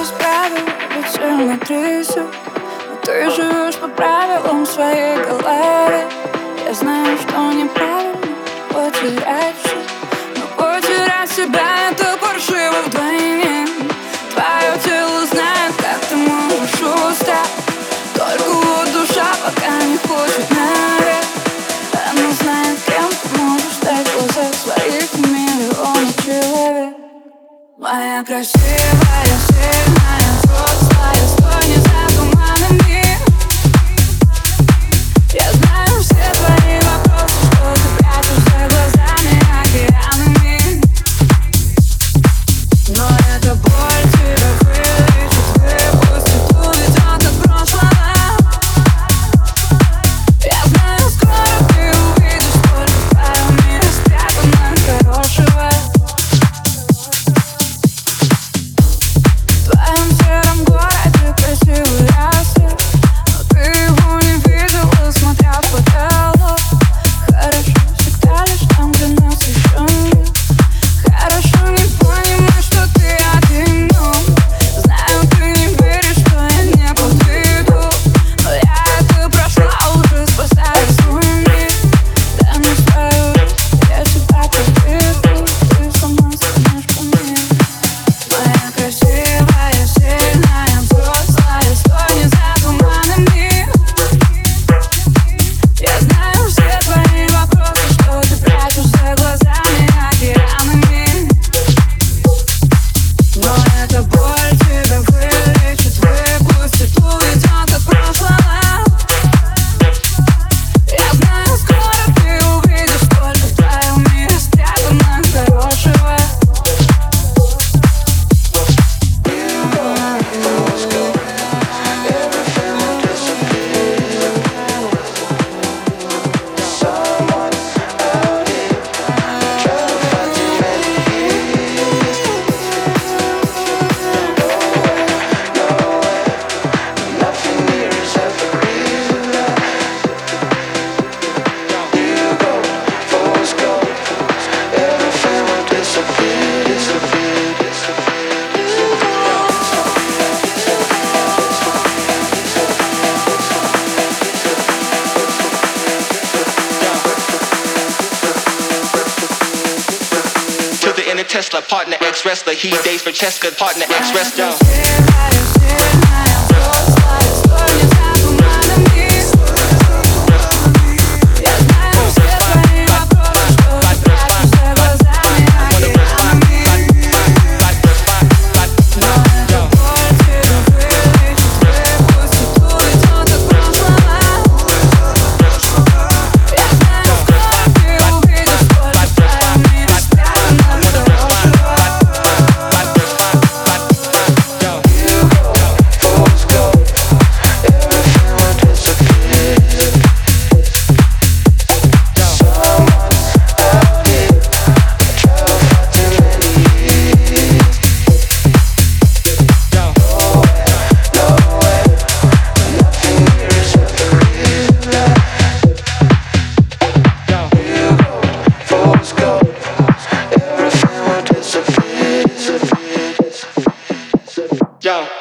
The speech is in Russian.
без правил, ведь внутри все. Но ты живешь по правилам своей головы. Я знаю, что неправильно потерять все, но потерять себя — это паршиво вдвойне. Твое тело знает, как ты можешь устать. Только вот душа пока не хочет наверх. Она знает, кем ты можешь стать в глазах своих миллионов человек. Моя красивая, сильная, взрослая, стой не за туманами. Я знаю все твои вопросы, что ты прячешь за глазами, океанами. Но эта боль тебя вылечит, выпустит, уведет от прошлого. Я знаю, скоро ты увидишь, сколько в твоем мире спрятано хорошего. В твоем сером городе красивый рассвет, но ты его не видела, смотря в потолок. Хорошо всегда лишь там, где нас еще нет. Хорошо не понимать, что ты один дом. Знаю, ты не веришь, что я не подведу, но я это прошла уже, спасая свой мир. Дай мне свою руку, я тебя подведу, ты сама станешь по мне. Моя красивая, сильная, взрослая, стой не за туманами. Я знаю все твои вопросы, что ты прячешь за глазами, океанами. Но эта боль тебя вылечит, выпустит, уведет от прошлого. Я знаю, скоро ты увидишь, сколько в твоем мире спрятано хорошего. Tesla, partner ex-wrestler, he dates for Cheska, partner ex-wrestler. Yo.